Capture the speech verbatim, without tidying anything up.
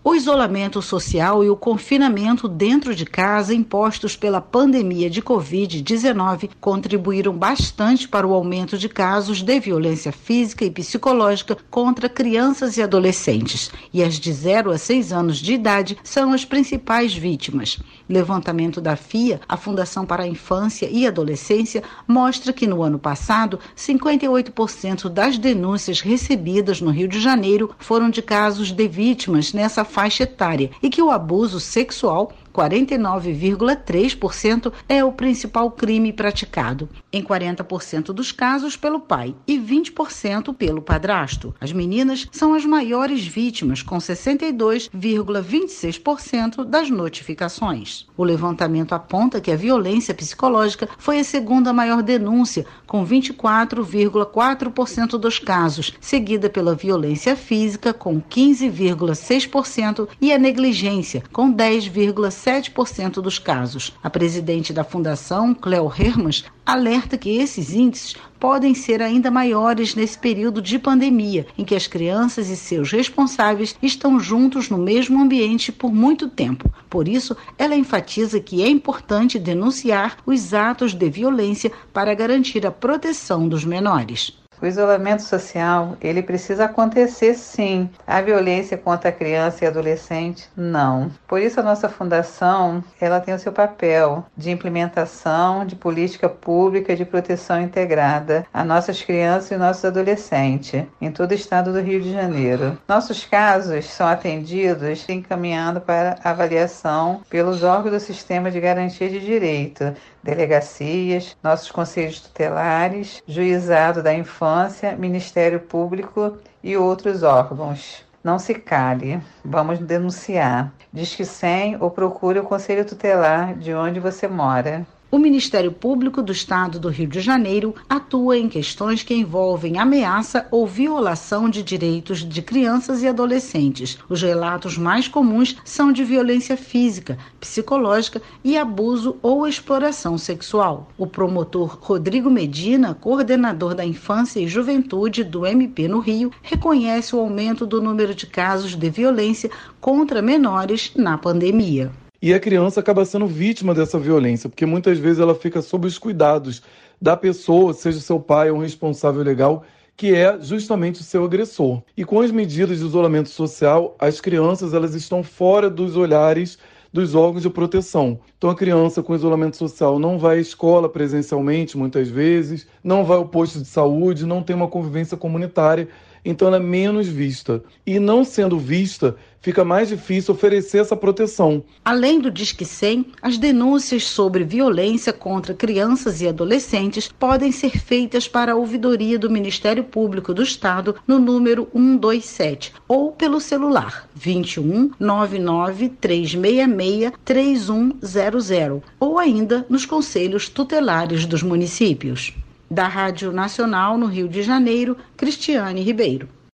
O isolamento social e o confinamento dentro de casa impostos pela pandemia de covid dezenove contribuíram bastante para o aumento de casos de violência física e psicológica contra crianças e adolescentes. E as de zero a seis anos de idade são as principais vítimas. Levantamento da F I A, a Fundação para a Infância e Adolescência, mostra que no ano passado, cinquenta e oito por cento das denúncias recebidas no Rio de Janeiro foram de casos de vítimas nessa faixa etária e que o abuso sexual, quarenta e nove vírgula três por cento, é o principal crime praticado, em quarenta por cento dos casos pelo pai e vinte por cento pelo padrasto. As meninas são as maiores vítimas, com sessenta e dois vírgula vinte e seis por cento das notificações. O levantamento aponta que a violência psicológica foi a segunda maior denúncia, com vinte e quatro vírgula quatro por cento dos casos, seguida pela violência física, com quinze vírgula seis por cento, e a negligência, com dez vírgula sete por cento dos casos. A presidente da Fundação, Cleo Hermans, alerta que esses índices podem ser ainda maiores nesse período de pandemia, em que as crianças e seus responsáveis estão juntos no mesmo ambiente por muito tempo. Por isso, ela enfatiza que é importante denunciar os atos de violência para garantir a proteção dos menores. O isolamento social, ele precisa acontecer sim. A violência contra a criança e adolescente, não. Por isso a nossa fundação, ela tem o seu papel de implementação de política pública de proteção integrada a nossas crianças e nossos adolescentes, em todo o estado do Rio de Janeiro. Nossos casos são atendidos e encaminhados para avaliação pelos órgãos do Sistema de Garantia de Direito, delegacias, nossos conselhos tutelares, juizado da infância, Ministério Público e outros órgãos. Não se cale, vamos denunciar. Disque cem ou procure o Conselho Tutelar de onde você mora. O Ministério Público do Estado do Rio de Janeiro atua em questões que envolvem ameaça ou violação de direitos de crianças e adolescentes. Os relatos mais comuns são de violência física, psicológica e abuso ou exploração sexual. O promotor Rodrigo Medina, coordenador da Infância e Juventude do M P no Rio, reconhece o aumento do número de casos de violência contra menores na pandemia. E a criança acaba sendo vítima dessa violência, porque muitas vezes ela fica sob os cuidados da pessoa, seja seu pai ou um responsável legal, que é justamente o seu agressor. E com as medidas de isolamento social, as crianças elas estão fora dos olhares dos órgãos de proteção. Então a criança com isolamento social não vai à escola presencialmente, muitas vezes, não vai ao posto de saúde, não tem uma convivência comunitária, então ela é menos vista. E não sendo vista, fica mais difícil oferecer essa proteção. Além do Disque cem, as denúncias sobre violência contra crianças e adolescentes podem ser feitas para a ouvidoria do Ministério Público do Estado no número cento e vinte e sete ou pelo celular vinte e um, nove nove, três seis seis, três um zero zero ou ainda nos conselhos tutelares dos municípios. Da Rádio Nacional no Rio de Janeiro, Cristiane Ribeiro.